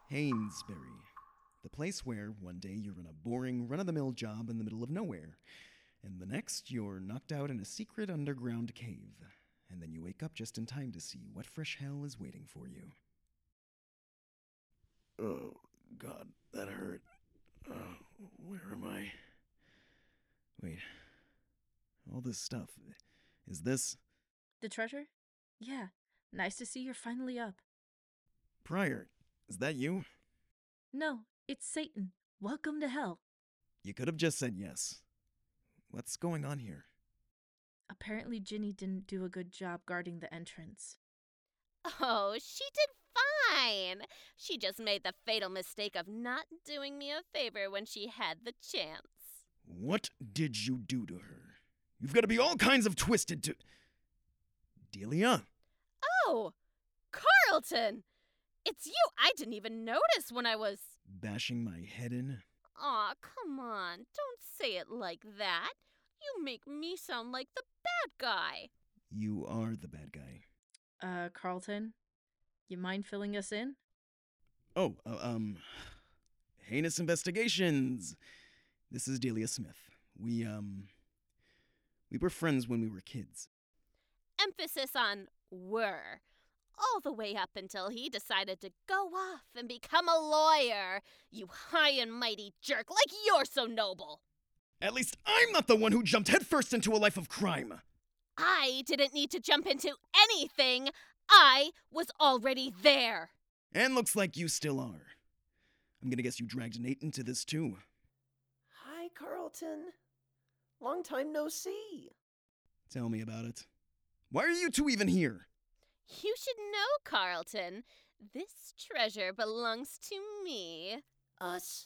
Hainesbury. The place where one day you're in a boring, run-of-the-mill job in the middle of nowhere, and the next you're knocked out in a secret underground cave, and then you wake up just in time to see what fresh hell is waiting for you. Oh, God, that hurt. Where am I? Wait, all this stuff, is this... The treasure? Yeah, nice to see you're finally up. Pryor, is that you? No, it's Satan. Welcome to hell. You could have just said yes. What's going on here? Apparently Ginny didn't do a good job guarding the entrance. Oh, she did fine. She just made the fatal mistake of not doing me a favor when she had the chance. What did you do to her? You've got to be all kinds of twisted to... Delia? Oh, Carlton! It's you! I didn't even notice when I was... Bashing my head in? Aw, come on. Don't say it like that. You make me sound like the bad guy. You are the bad guy. Carlton? You mind filling us in? Oh, Heinous Investigations. This is Delia Smith. We were friends when we were kids. Emphasis on were. All the way up until he decided to go off and become a lawyer. You high and mighty jerk, like you're so noble. At least I'm not the one who jumped headfirst into a life of crime. I didn't need to jump into anything. I was already there. And looks like you still are. I'm gonna guess you dragged Nate into this too. Hi, Carlton. Long time no see. Tell me about it. Why are you two even here? You should know, Carlton. This treasure belongs to me. Us?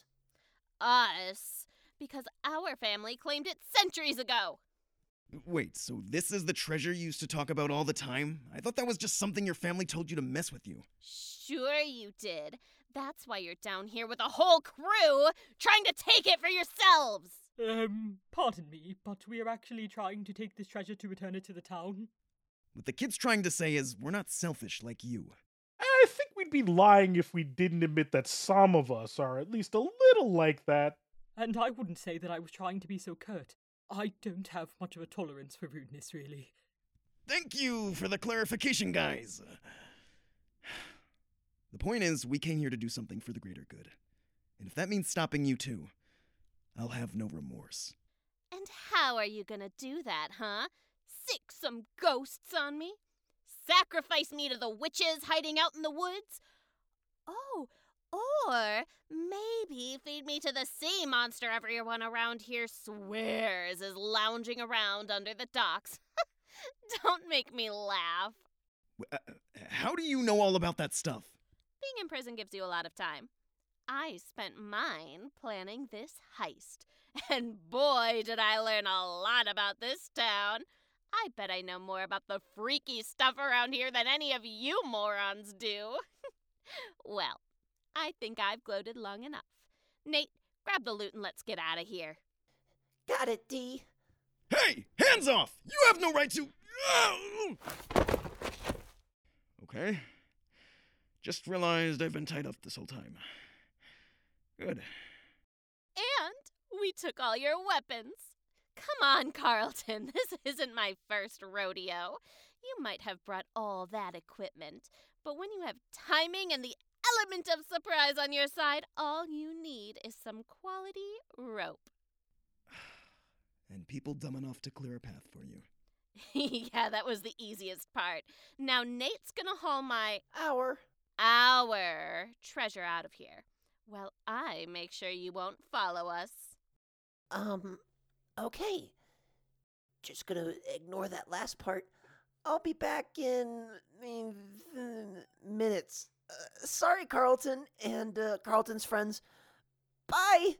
Us. Because our family claimed it centuries ago. Wait, so this is the treasure you used to talk about all the time? I thought that was just something your family told you to mess with you. Sure you did. That's why you're down here with a whole crew, trying to take it for yourselves. Pardon me, but we are actually trying to take this treasure to return it to the town. What the kid's trying to say is, we're not selfish like you. I think we'd be lying if we didn't admit that some of us are at least a little like that. And I wouldn't say that I was trying to be so curt. I don't have much of a tolerance for rudeness, really. Thank you for the clarification, guys. The point is, we came here to do something for the greater good. And if that means stopping you too, I'll have no remorse. And how are you gonna do that, huh? Sick some ghosts on me? Sacrifice me to the witches hiding out in the woods? Oh, or maybe feed me to the sea monster everyone around here swears is lounging around under the docks. Don't make me laugh. How do you know all about that stuff? Being in prison gives you a lot of time. I spent mine planning this heist. And boy, did I learn a lot about this town. I bet I know more about the freaky stuff around here than any of you morons do. Well, I think I've gloated long enough. Nate, grab the loot and let's get out of here. Got it, D. Hey! Hands off! You have no right to... Okay. Just realized I've been tied up this whole time. Good. And we took all your weapons. Come on, Carlton. This isn't my first rodeo. You might have brought all that equipment, but when you have timing and the element of surprise on your side, all you need is some quality rope. And people dumb enough to clear a path for you. Yeah, that was the easiest part. Now Nate's gonna haul my Our treasure out of here. While I make sure you won't follow us. Okay. Just gonna ignore that last part. I'll be back in, minutes. Sorry, Carlton and Carlton's friends. Bye!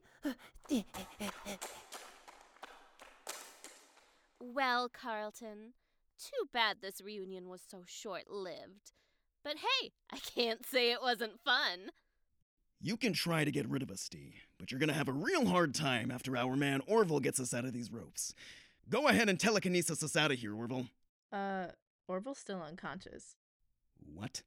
Well, Carlton, too bad this reunion was so short-lived. But hey, I can't say it wasn't fun. You can try to get rid of us, Dee, but you're gonna have a real hard time after our man Orville gets us out of these ropes. Go ahead and telekinesis us out of here, Orville. Orville's still unconscious. What?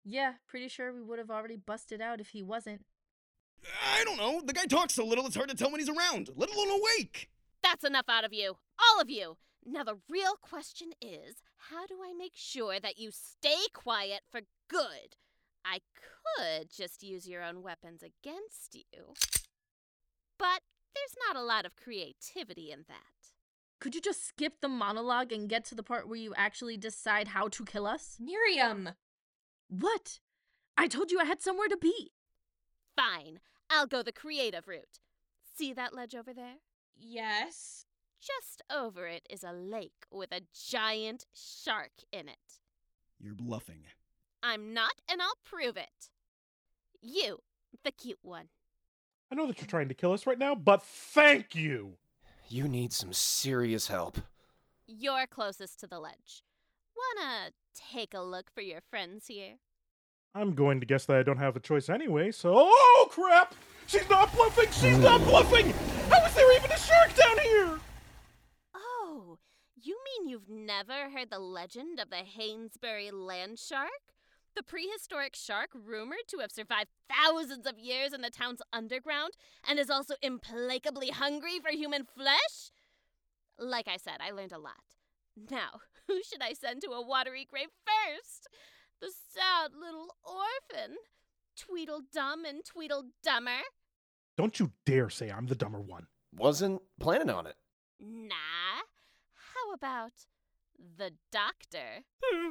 Yeah, pretty sure we would have already busted out if he wasn't. I don't know. The guy talks so little it's hard to tell when he's around, let alone awake. That's enough out of you. All of you. Now the real question is, how do I make sure that you stay quiet for good? I could just use your own weapons against you. But there's not a lot of creativity in that. Could you just skip the monologue and get to the part where you actually decide how to kill us? Miriam! What? I told you I had somewhere to be. Fine. I'll go the creative route. See that ledge over there? Yes? Just over it is a lake with a giant shark in it. You're bluffing. I'm not, and I'll prove it. You, the cute one. I know that you're trying to kill us right now, but thank you! You need some serious help. You're closest to the ledge. Wanna take a look for your friends here? I'm going to guess that I don't have a choice anyway, so... Oh, crap! She's not bluffing! She's not bluffing! How is there even a shark down here? Oh, you mean you've never heard the legend of the Hainsbury land shark? The prehistoric shark rumored to have survived thousands of years in the town's underground and is also implacably hungry for human flesh? Like I said, I learned a lot. Now, who should I send to a watery grave first? The sad little orphan. Tweedledum and Tweedledummer. Don't you dare say I'm the dumber one. Wasn't planning on it. Nah. How about the doctor?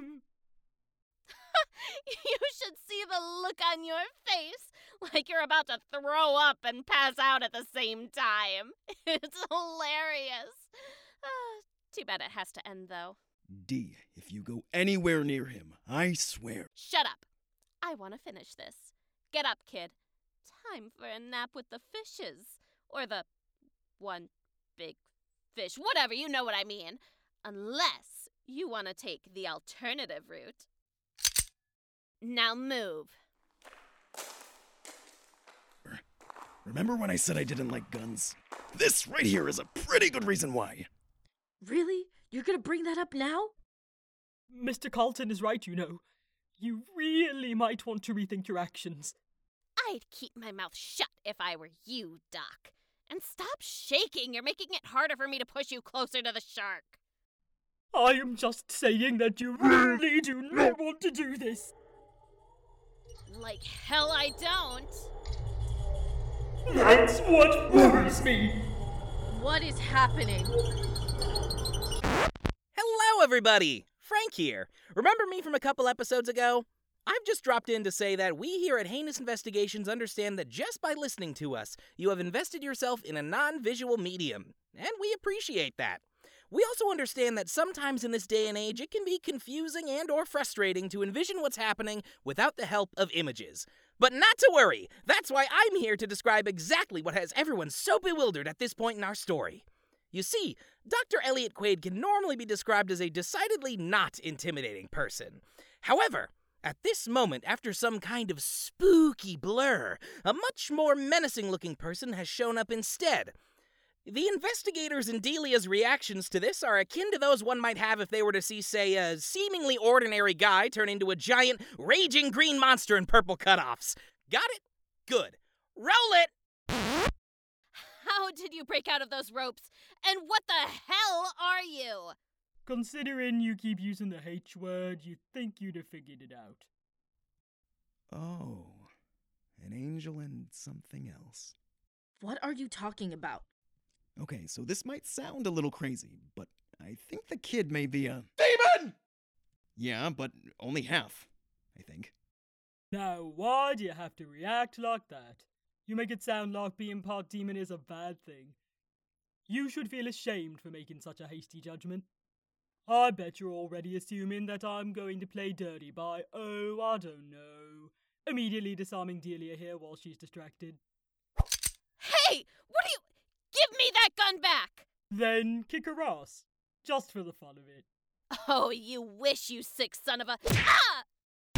You should see the look on your face, like you're about to throw up and pass out at the same time. It's hilarious. Too bad it has to end, though. D, if you go anywhere near him, I swear. Shut up. I want to finish this. Get up, kid. Time for a nap with the fishes. Or the one big fish. Whatever, you know what I mean. Unless you want to take the alternative route. Now move. Remember when I said I didn't like guns? This right here is a pretty good reason why. Really? You're gonna bring that up now? Mr. Carlton is right, you know. You really might want to rethink your actions. I'd keep my mouth shut if I were you, Doc. And stop shaking. You're making it harder for me to push you closer to the shark. I am just saying that you really do not want to do this. Like hell I don't. That's what worries me. What is happening? Hello, everybody! Frank here. Remember me from a couple episodes ago? I've just dropped in to say that we here at Heinous Investigations understand that just by listening to us, you have invested yourself in a non-visual medium, and we appreciate that. We also understand that sometimes in this day and age, it can be confusing and or frustrating to envision what's happening without the help of images. But not to worry, that's why I'm here to describe exactly what has everyone so bewildered at this point in our story. You see, Dr. Elliot Quaid can normally be described as a decidedly not intimidating person. However, at this moment, after some kind of spooky blur, a much more menacing-looking person has shown up instead. The investigators and Delia's reactions to this are akin to those one might have if they were to see, say, a seemingly ordinary guy turn into a giant, raging green monster in purple cutoffs. Got it? Good. Roll it! How did you break out of those ropes? And what the hell are you? Considering you keep using the H word, you'd think you'd have figured it out. Oh, an angel and something else. What are you talking about? Okay, so this might sound a little crazy, but I think the kid may be a... Demon! Yeah, but only half, I think. Now, why do you have to react like that? You make it sound like being part demon is a bad thing. You should feel ashamed for making such a hasty judgment. I bet you're already assuming that I'm going to play dirty by, oh, I don't know, immediately disarming Delia here while she's distracted. Hey! What are you... Give me that gun back! Then kick her ass, just for the fun of it. Oh, you wish, you sick son of a... Ah!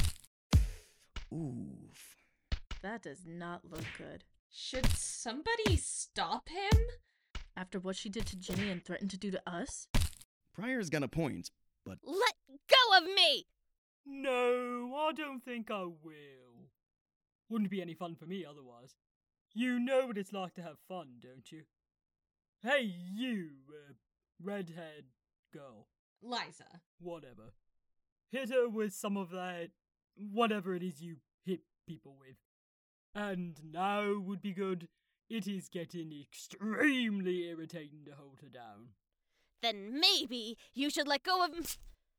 Oof. That does not look good. Should somebody stop him? After what she did to Ginny and threatened to do to us? Pryor's got a point, but... Let go of me! No, I don't think I will. Wouldn't be any fun for me otherwise. You know what it's like to have fun, don't you? Hey, you, redhead girl. Liza. Whatever. Hit her with some of that, whatever it is you hit people with. And now would be good. It is getting extremely irritating to hold her down. Then maybe you should let go of...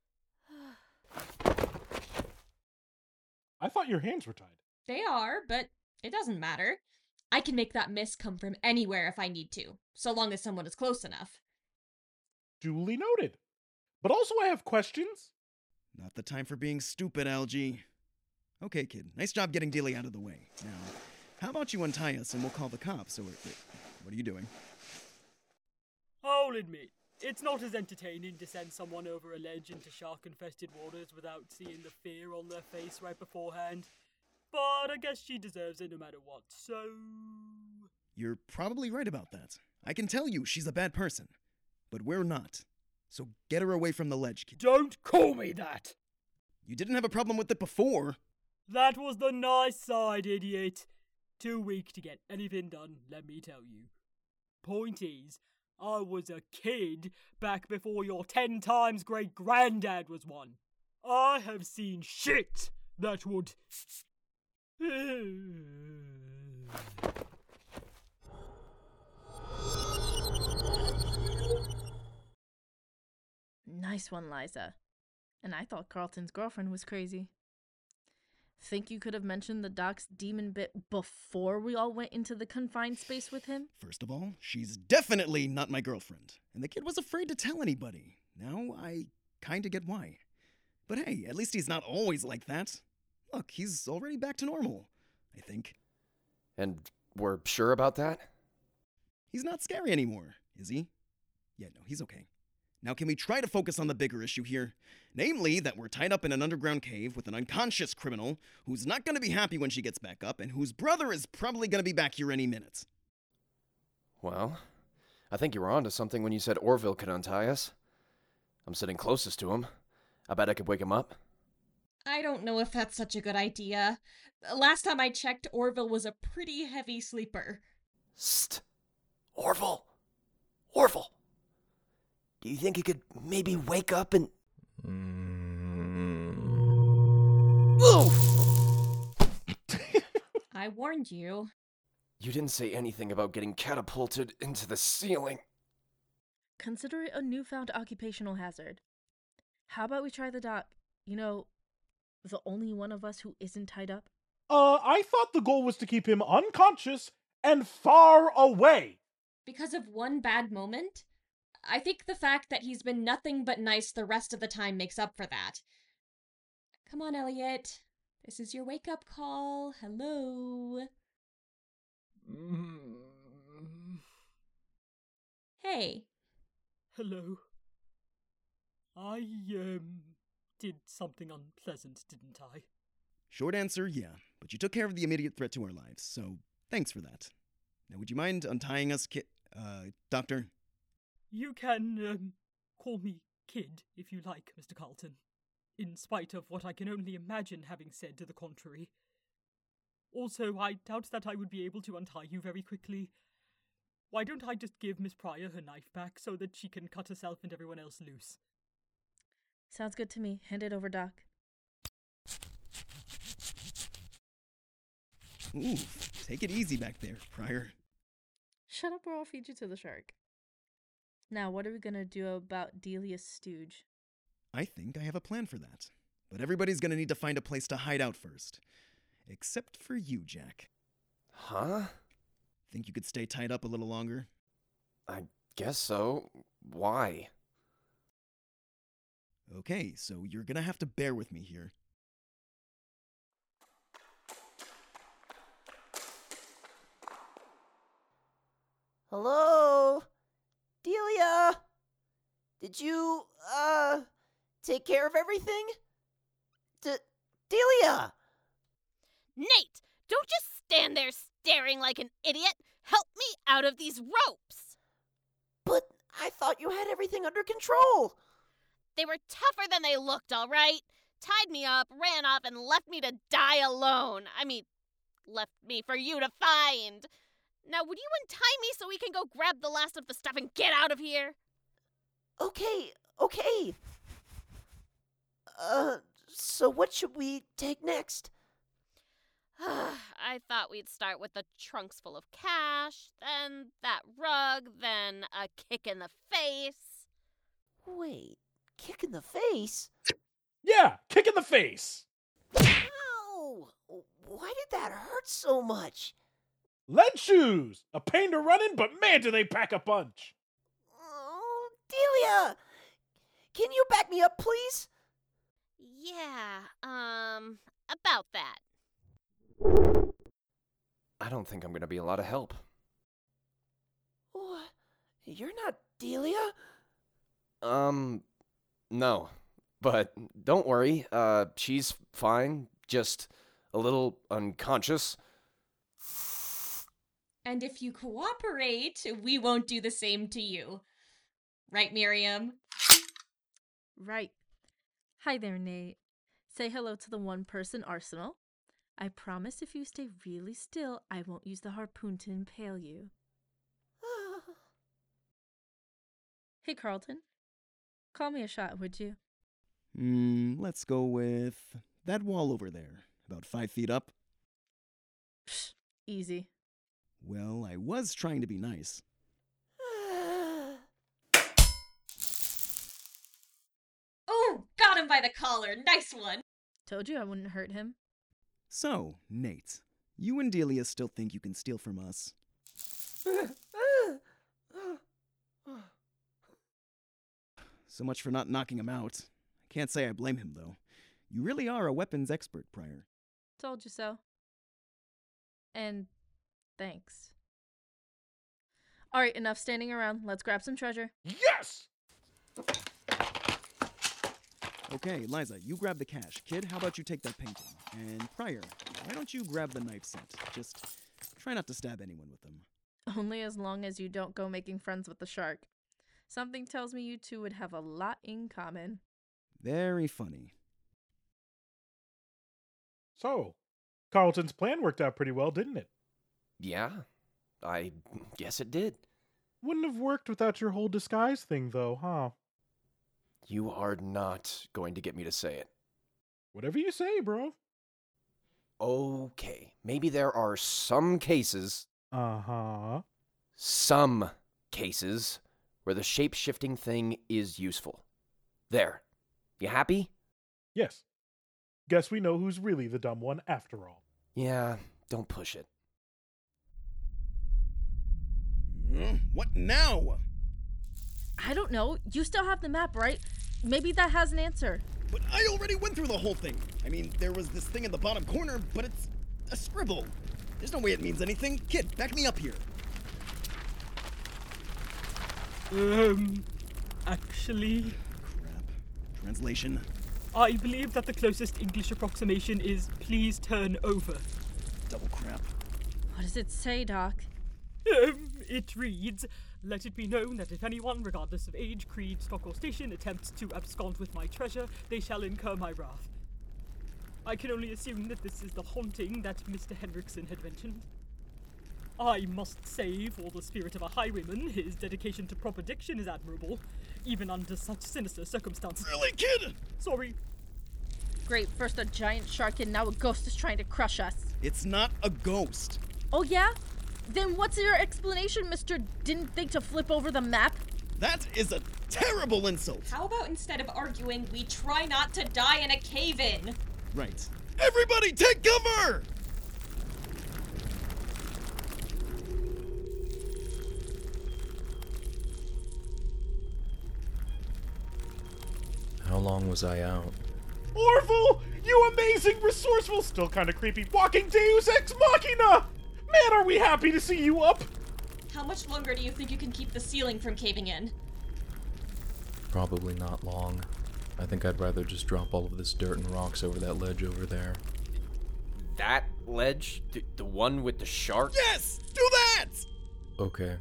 I thought your hands were tied. They are, but it doesn't matter. I can make that miss come from anywhere if I need to, so long as someone is close enough. Duly noted. But also I have questions. Not the time for being stupid, Algie. Okay, kid. Nice job getting Delia out of the way. Now, how about you untie us and we'll call the cops, or... What are you doing? I'll admit, it's not as entertaining to send someone over a ledge into shark-infested waters without seeing the fear on their face right beforehand. But I guess she deserves it no matter what, so... You're probably right about that. I can tell you she's a bad person. But we're not. So get her away from the ledge, kid. Don't call me that! You didn't have a problem with it before. That was the nice side, idiot. Too weak to get anything done, let me tell you. Point is, I was a kid back before your 10 times great-granddad was one. I have seen shit that would... Nice one, Liza. And I thought Carlton's girlfriend was crazy. Think you could have mentioned the doc's demon bit before we all went into the confined space with him? First of all, she's definitely not my girlfriend. And the kid was afraid to tell anybody. Now I kinda get why. But hey, at least he's not always like that. Look, he's already back to normal, I think. And we're sure about that? He's not scary anymore, is he? Yeah, no, he's okay. Now can we try to focus on the bigger issue here? Namely, that we're tied up in an underground cave with an unconscious criminal who's not gonna be happy when she gets back up and whose brother is probably gonna be back here any minute. Well, I think you were onto something when you said Orville could untie us. I'm sitting closest to him. I bet I could wake him up. I don't know if that's such a good idea. Last time I checked, Orville was a pretty heavy sleeper. St. Orville! Orville! Do you think he could maybe wake up and... I warned you. You didn't say anything about getting catapulted into the ceiling. Consider it a newfound occupational hazard. How about we try the doc? You know, the only one of us who isn't tied up? I thought the goal was to keep him unconscious and far away. Because of one bad moment? I think the fact that he's been nothing but nice the rest of the time makes up for that. Come on, Elliot. This is your wake-up call. Hello. Hey. Hello. I, did something unpleasant, didn't I? Short answer, yeah. But you took care of the immediate threat to our lives, so thanks for that. Now would you mind untying us, Doctor? You can, call me Kid, if you like, Mr. Carlton. In spite of what I can only imagine having said to the contrary. Also, I doubt that I would be able to untie you very quickly. Why don't I just give Miss Pryor her knife back so that she can cut herself and everyone else loose? Sounds good to me. Hand it over, Doc. Ooh, take it easy back there, Pryor. Shut up or I'll feed you to the shark. Now, what are we gonna do about Delia's stooge? I think I have a plan for that. But everybody's gonna need to find a place to hide out first. Except for you, Jack. Huh? Think you could stay tied up a little longer? I guess so. Why? Okay, so you're gonna have to bear with me here. Hello? Delia? Did you, take care of everything? Delia! Nate, don't just stand there staring like an idiot. Help me out of these ropes. But I thought you had everything under control. They were tougher than they looked, all right? tied me up, ran off, and left me to die alone. I mean, left me for you to find. Now, would you untie me so we can go grab the last of the stuff and get out of here? Okay. So what should we take next? I thought we'd start with the trunks full of cash, then that rug, then a kick in the face. Wait, kick in the face? Yeah, kick in the face. Ow! Why did that hurt so much? Lead shoes! A pain to run in, but man, do they pack a punch. Oh, Delia! Can you back me up, please? Yeah, about that. I don't think I'm gonna be a lot of help. What? You're not Delia? No. But don't worry, she's fine, just a little unconscious. And if you cooperate, we won't do the same to you. Right, Miriam? Right. Hi there, Nate. Say hello to the one-person arsenal. I promise if you stay really still, I won't use the harpoon to impale you. Hey, Carlton. Call me a shot, would you? Let's go with that wall over there, about 5 feet up. Psh, easy. Well, I was trying to be nice. Oh, got him by the collar. Nice one. Told you I wouldn't hurt him. So, Nate, you and Delia still think you can steal from us? So much for not knocking him out. I can't say I blame him, though. You really are a weapons expert, Pryor. Told you so. And thanks. Alright, enough standing around. Let's grab some treasure. Yes! Okay, Liza, you grab the cash. Kid, how about you take that painting? And Pryor, why don't you grab the knife set? Just try not to stab anyone with them. Only as long as you don't go making friends with the shark. Something tells me you two would have a lot in common. Very funny. So, Carlton's plan worked out pretty well, didn't it? Yeah, I guess it did. Wouldn't have worked without your whole disguise thing, though, huh? You are not going to get me to say it. Whatever you say, bro. Okay, maybe there are some cases, some cases, where the shape-shifting thing is useful. There. You happy? Yes. Guess we know who's really the dumb one after all. Yeah, don't push it. What now? I don't know. You still have the map, right? Maybe that has an answer. But I already went through the whole thing. I mean, there was this thing in the bottom corner, but it's a scribble. There's no way it means anything. Kid, back me up here. Actually... Crap. Translation. I believe that the closest English approximation is please turn over. Double crap. What does it say, Doc? It reads, let it be known that if anyone, regardless of age, creed, stock, or station, attempts to abscond with my treasure, they shall incur my wrath. I can only assume that this is the haunting that Mr. Henriksen had mentioned. I must say, for the spirit of a highwayman, his dedication to proper diction is admirable, even under such sinister circumstances. Really, kid? Sorry. Great, first a giant shark and now a ghost is trying to crush us. It's not a ghost. Oh yeah? Then what's your explanation, Mr. Didn't think to flip over the map? That is a terrible insult. How about instead of arguing, we try not to die in a cave-in? Right. Everybody take cover! How long was I out? Orville! You amazing, resourceful, still kind of creepy, walking Deus Ex Machina! Man, are we happy to see you up! How much longer do you think you can keep the ceiling from caving in? Probably not long. I think I'd rather just drop all of this dirt and rocks over that ledge over there. That ledge? The one with the shark? Yes! Do that! Okay.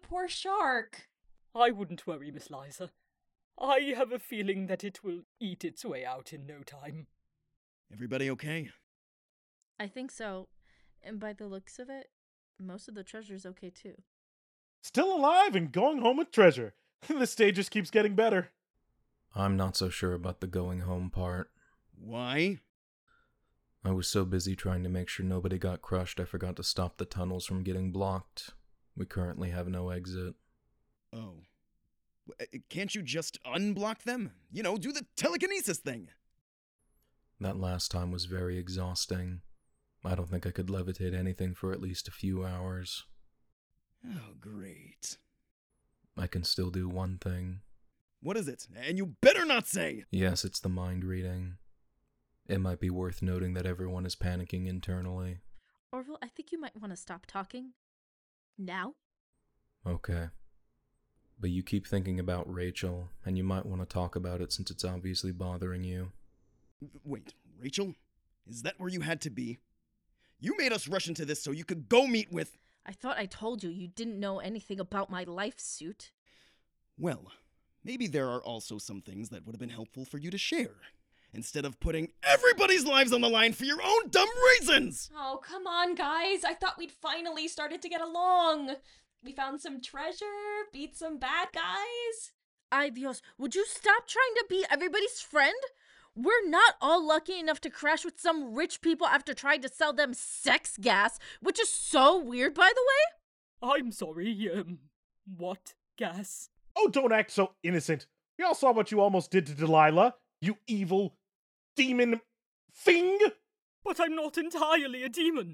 poor shark. I wouldn't worry, Miss Liza. I have a feeling that it will eat its way out in no time. Everybody okay? I think so. And by the looks of it, most of the treasure's okay too. Still alive and going home with treasure. This day just keeps getting better. I'm not so sure about the going home part. Why? I was so busy trying to make sure nobody got crushed, I forgot to stop the tunnels from getting blocked. We currently have no exit. Oh. Can't you just unblock them? You know, do the telekinesis thing. That last time was very exhausting. I don't think I could levitate anything for at least a few hours. Oh, great. I can still do one thing. What is it? And you better not say! Yes, it's the mind reading. It might be worth noting that everyone is panicking internally. Orville, I think you might want to stop talking. Now? Okay. But you keep thinking about Rachel, and you might want to talk about it since it's obviously bothering you. Wait, Rachel? Is that where you had to be? You made us rush into this so you could go meet with... I thought I told you you didn't know anything about my life suit. Well, maybe there are also some things that would have been helpful for you to share, instead of putting everybody's lives on the line for your own dumb reasons! Oh, come on, guys. I thought we'd finally started to get along. We found some treasure, beat some bad guys. Ay Dios, would you stop trying to be everybody's friend? We're not all lucky enough to crash with some rich people after trying to sell them sex gas, which is so weird, by the way. I'm sorry, what gas? Oh, don't act so innocent. We all saw what you almost did to Delilah, you evil demon thing. But I'm not entirely a demon.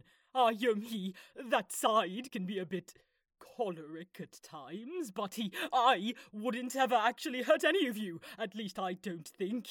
That side can be a bit choleric at times, but I wouldn't ever actually hurt any of you. At least I don't think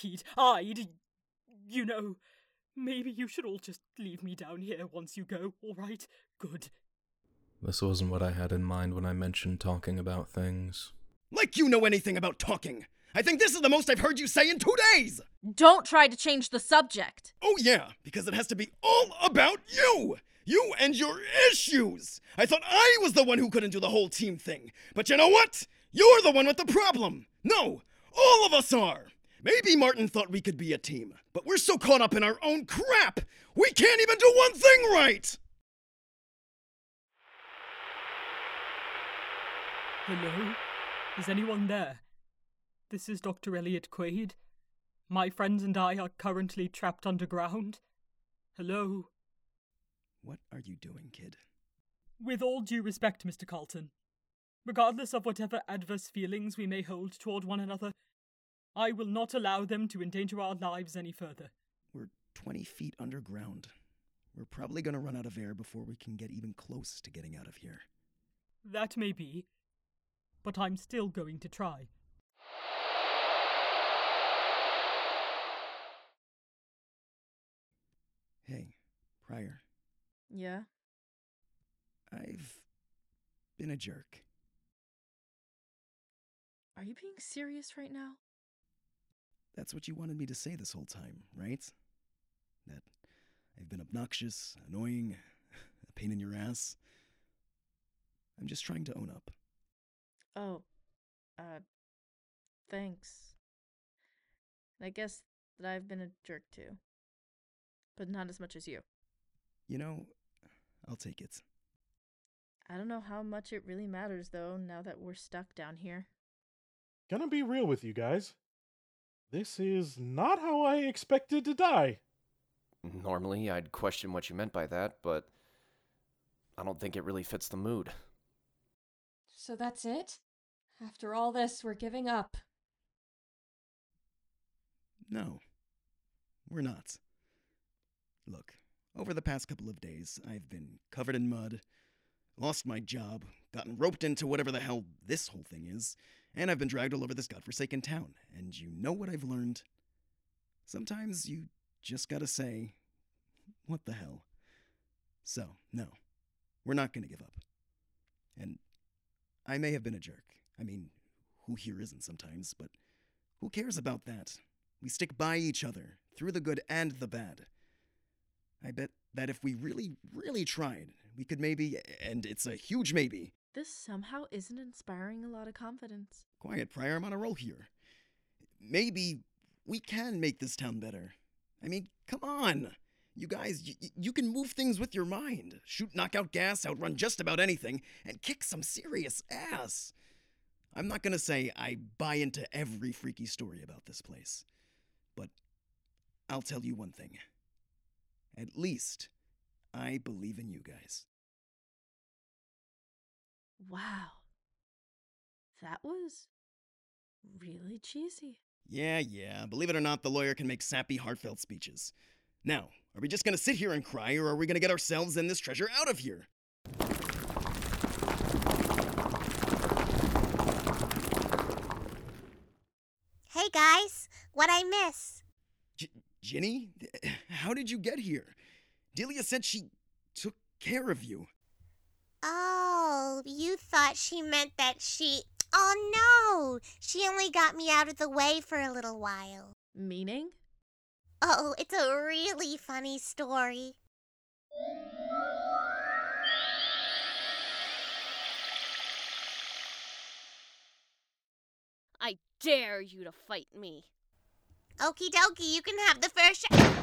you know, maybe you should all just leave me down here once you go, alright? Good. This wasn't what I had in mind when I mentioned talking about things. Like you know anything about talking! I think this is the most I've heard you say in 2 days! Don't try to change the subject. Oh yeah, because it has to be all about you! You and your issues! I thought I was the one who couldn't do the whole team thing. But you know what? You're the one with the problem! No! All of us are! Maybe Martin thought we could be a team, but we're so caught up in our own crap! We can't even do one thing right! Hello? Is anyone there? This is Dr. Elliot Quaid. My friends and I are currently trapped underground. Hello? What are you doing, kid? With all due respect, Mr. Carlton, regardless of whatever adverse feelings we may hold toward one another, I will not allow them to endanger our lives any further. We're 20 feet underground. We're probably gonna run out of air before we can get even close to getting out of here. That may be, but I'm still going to try. Hey, Pryor. Yeah? I've been a jerk. Are you being serious right now? That's what you wanted me to say this whole time, right? That I've been obnoxious, annoying, a pain in your ass. I'm just trying to own up. Oh, thanks. I guess that I've been a jerk too. But not as much as you. You know, I'll take it. I don't know how much it really matters, though, now that we're stuck down here. Gonna be real with you guys. This is not how I expected to die. Normally, I'd question what you meant by that, but I don't think it really fits the mood. So that's it? After all this, we're giving up. No, we're not. Look, over the past couple of days, I've been covered in mud, lost my job, gotten roped into whatever the hell this whole thing is, and I've been dragged all over this godforsaken town. And you know what I've learned? Sometimes you just gotta say, what the hell? So, no, we're not gonna give up. And I may have been a jerk. I mean, who here isn't sometimes, but who cares about that? We stick by each other, through the good and the bad. I bet that if we really, really tried, we could maybe, and it's a huge maybe, This somehow isn't inspiring a lot of confidence. Quiet, Pryor, I'm on a roll here. Maybe we can make this town better. I mean, come on. You guys, you can move things with your mind. Shoot knockout gas, outrun just about anything, and kick some serious ass. I'm not gonna say I buy into every freaky story about this place, but I'll tell you one thing. At least, I believe in you guys. Wow. That was really cheesy. Yeah, believe it or not, the lawyer can make sappy, heartfelt speeches. Now, are we just gonna sit here and cry, or are we gonna get ourselves and this treasure out of here? Hey guys, what'd I miss? Ginny? How did you get here? Delia said she took care of you. Oh, you thought she meant that she... Oh no! She only got me out of the way for a little while. Meaning? Oh, it's a really funny story. I dare you to fight me. Okie dokie, you can have the first shot.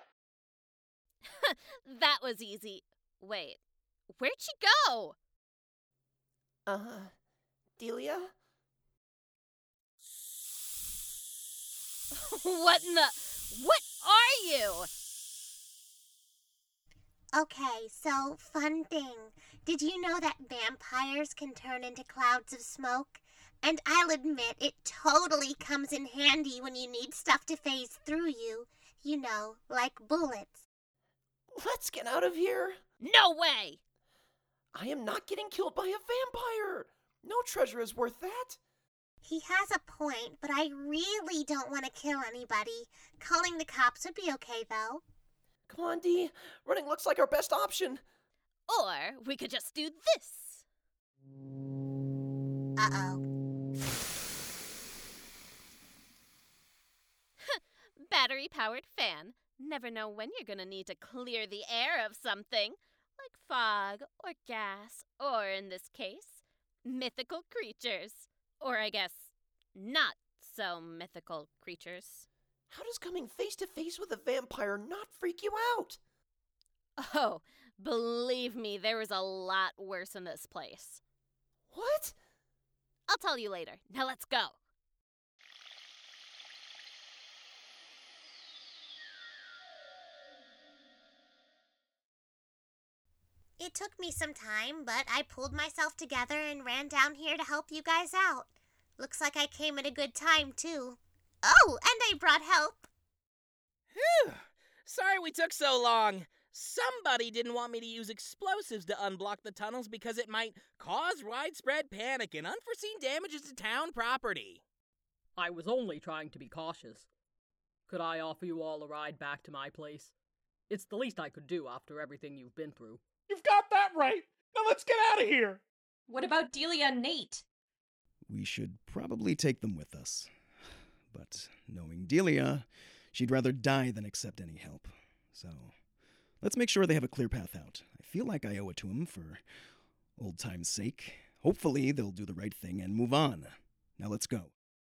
That was easy. Wait, where'd she go? Delia? What are you? Okay, so, fun thing. Did you know that vampires can turn into clouds of smoke? And I'll admit, it totally comes in handy when you need stuff to phase through you. You know, like bullets. Let's get out of here. No way! I am not getting killed by a vampire. No treasure is worth that. He has a point, but I really don't want to kill anybody. Calling the cops would be okay, though. Come on, Dee. Running looks like our best option. Or we could just do this. Uh-oh. Battery-powered fan. Never know when you're gonna need to clear the air of something. Like fog, or gas, or in this case, mythical creatures. Or I guess, not so mythical creatures. How does coming face to face with a vampire not freak you out? Oh, believe me, there was a lot worse in this place. What? I'll tell you later. Now let's go. It took me some time, but I pulled myself together and ran down here to help you guys out. Looks like I came at a good time, too. Oh, and I brought help. Whew. Sorry we took so long. Somebody didn't want me to use explosives to unblock the tunnels because it might cause widespread panic and unforeseen damages to town property. I was only trying to be cautious. Could I offer you all a ride back to my place? It's the least I could do after everything you've been through. You've got that right. Now let's get out of here. What about Delia and Nate? We should probably take them with us. But knowing Delia, she'd rather die than accept any help. So, let's make sure they have a clear path out. I feel like I owe it to them for old time's sake. Hopefully, they'll do the right thing and move on. Now let's go.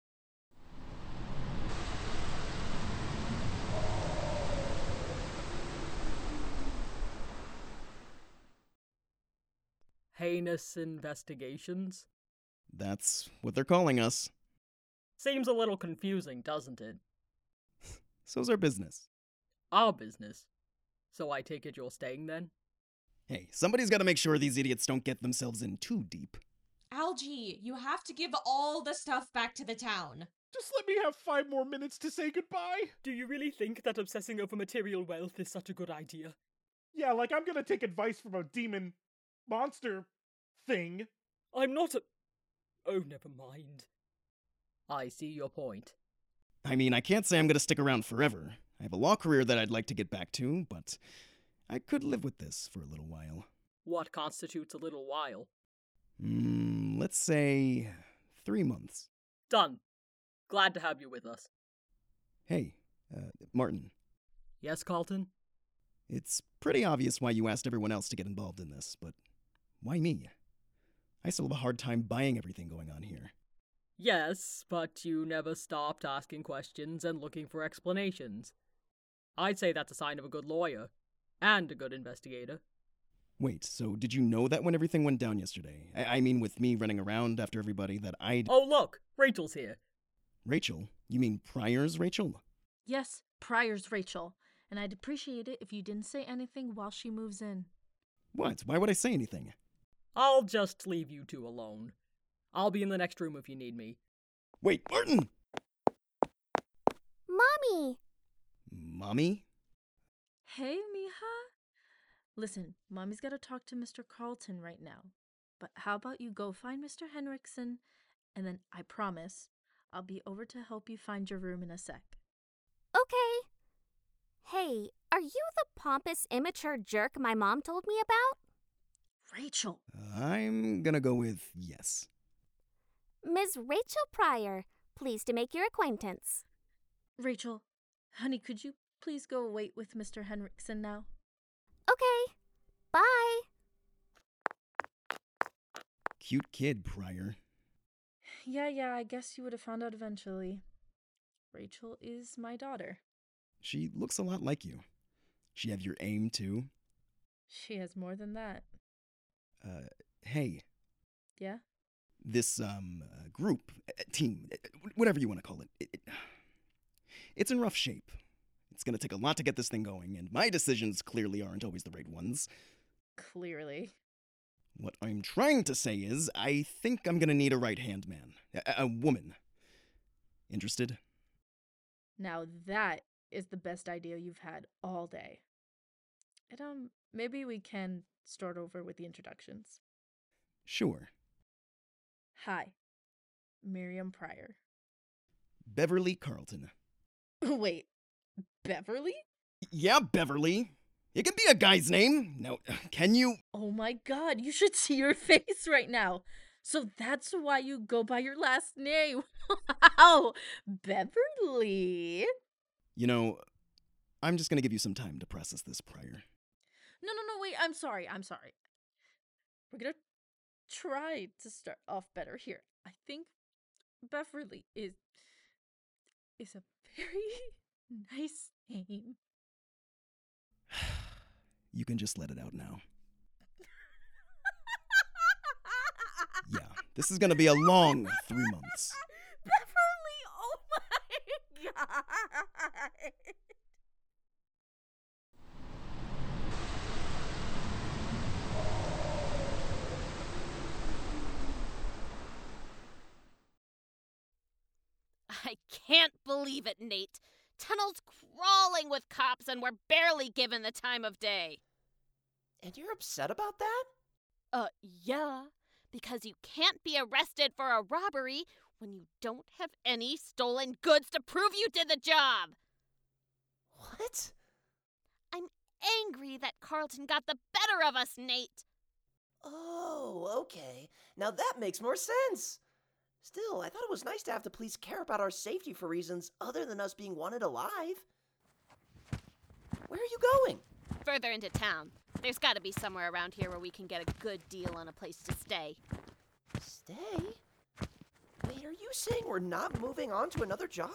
Heinous investigations? That's what they're calling us. Seems a little confusing, doesn't it? So's our business. Our business? So I take it you're staying then? Hey, somebody's got to make sure these idiots don't get themselves in too deep. Algie, you have to give all the stuff back to the town. Just let me have 5 more minutes to say goodbye. Do you really think that obsessing over material wealth is such a good idea? Yeah, like I'm gonna take advice from a demon monster thing. I'm not a... Oh, never mind. I see your point. I mean, I can't say I'm gonna stick around forever. I have a law career that I'd like to get back to, but I could live with this for a little while. What constitutes a little while? Let's say 3 months. Done. Glad to have you with us. Hey, Martin. Yes, Carlton? It's pretty obvious why you asked everyone else to get involved in this, but why me? I still have a hard time buying everything going on here. Yes, but you never stopped asking questions and looking for explanations. I'd say that's a sign of a good lawyer. And a good investigator. Wait, so did you know that when everything went down yesterday? I mean, with me running around after everybody that I'd... Oh, look! Rachel's here. Rachel? You mean Pryor's Rachel? Yes, Pryor's Rachel. And I'd appreciate it if you didn't say anything while she moves in. What? Why would I say anything? I'll just leave you two alone. I'll be in the next room if you need me. Wait, Martin! Mommy! Mommy? Hey, mija. Listen, Mommy's gotta talk to Mr. Carlton right now. But how about you go find Mr. Henriksen, and then I promise I'll be over to help you find your room in a sec. Okay. Hey, are you the pompous, immature jerk my mom told me about? Rachel. I'm gonna go with yes. Ms. Rachel Pryor, pleased to make your acquaintance. Rachel, honey, could you please go wait with Mr. Henriksen now? Okay. Bye. Cute kid, Pryor. Yeah, I guess you would have found out eventually. Rachel is my daughter. She looks a lot like you. She have your aim, too? She has more than that. Hey. Yeah? This, group, team, whatever you want to call it, it's in rough shape. It's gonna take a lot to get this thing going, and my decisions clearly aren't always the right ones. Clearly. What I'm trying to say is, I think I'm gonna need a right-hand man. A woman. Interested? Now that is the best idea you've had all day. And, maybe we can start over with the introductions. Sure. Hi. Miriam Pryor. Beverly Carlton. Wait, Beverly? Yeah, Beverly. It could be a guy's name. Now, can you... Oh my god, you should see your face right now. So that's why you go by your last name. Wow, Beverly. You know, I'm just gonna give you some time to process this, Pryor. No, wait, I'm sorry. We're gonna try to start off better here. I think Beverly is a very nice name. You can just let it out now. Yeah, this is gonna be a long 3 months. Beverly, oh my god! I can't believe it, Nate. Tunnel's crawling with cops and we're barely given the time of day. And you're upset about that? Yeah. Because you can't be arrested for a robbery when you don't have any stolen goods to prove you did the job. What? I'm angry that Carlton got the better of us, Nate. Oh, okay. Now that makes more sense. Still, I thought it was nice to have the police care about our safety for reasons other than us being wanted alive. Where are you going? Further into town. There's got to be somewhere around here where we can get a good deal on a place to stay. Stay? Wait, are you saying we're not moving on to another job?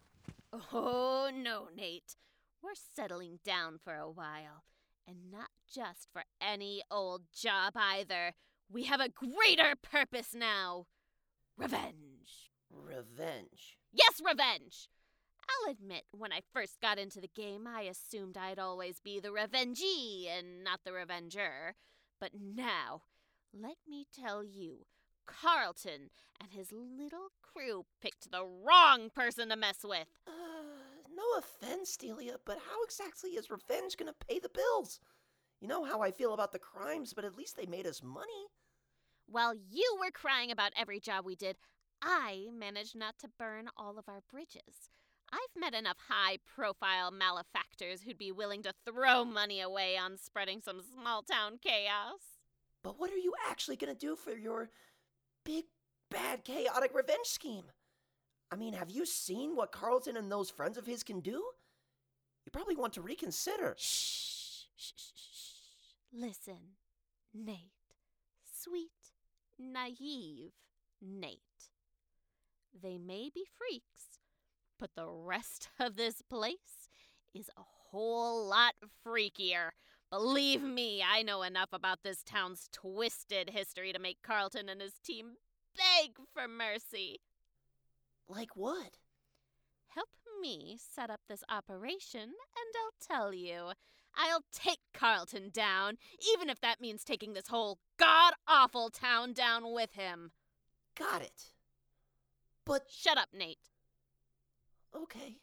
Oh, no, Nate. We're settling down for a while. And not just for any old job either. We have a greater purpose now. Revenge. Revenge? Yes, revenge! I'll admit, when I first got into the game, I assumed I'd always be the revengee and not the revenger. But now, let me tell you, Carlton and his little crew picked the wrong person to mess with. No offense, Delia, but how exactly is revenge gonna pay the bills? You know how I feel about the crimes, but at least they made us money. While you were crying about every job we did, I managed not to burn all of our bridges. I've met enough high-profile malefactors who'd be willing to throw money away on spreading some small-town chaos. But what are you actually gonna do for your big, bad, chaotic revenge scheme? I mean, have you seen what Carlton and those friends of his can do? You probably want to reconsider. Shh. Listen, Nate. Sweet naive Nate. They may be freaks, but the rest of this place is a whole lot freakier. Believe me, I know enough about this town's twisted history to make Carlton and his team beg for mercy. Like what? Help me set up this operation, and I'll tell you. I'll take Carlton down, even if that means taking this whole god-awful town down with him. Got it. But... Shut up, Nate. Okay.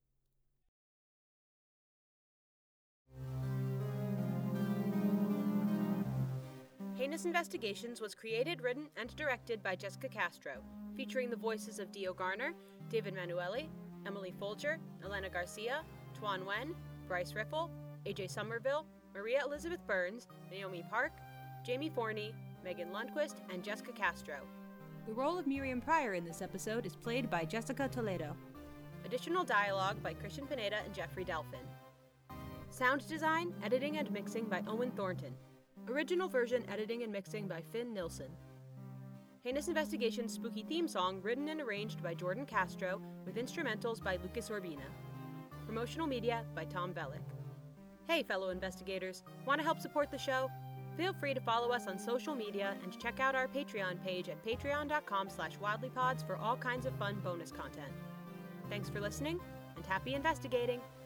Heinous Investigations was created, written, and directed by Jessica Castro, featuring the voices of Dio Garner, David Manueli, Emily Folger, Elena Garcia, Tuan Wen, Bryce Riffle, AJ Somerville, Maria Elizabeth Burns, Naomi Park, Jamie Forney, Megan Lundquist, and Jessica Castro. The role of Miriam Pryor in this episode is played by Jessica Toledo. Additional dialogue by Christian Pineda and Jeffrey Delphin. Sound design, editing, and mixing by Owen Thornton. Original version editing and mixing by Finn Nilsson. Heinous Investigations spooky theme song written and arranged by Jordan Castro with instrumentals by Lucas Orbina. Promotional media by Tom Bellick. Hey fellow investigators, want to help support the show? Feel free to follow us on social media and check out our Patreon page at patreon.com/wildlypods for all kinds of fun bonus content. Thanks for listening, and happy investigating!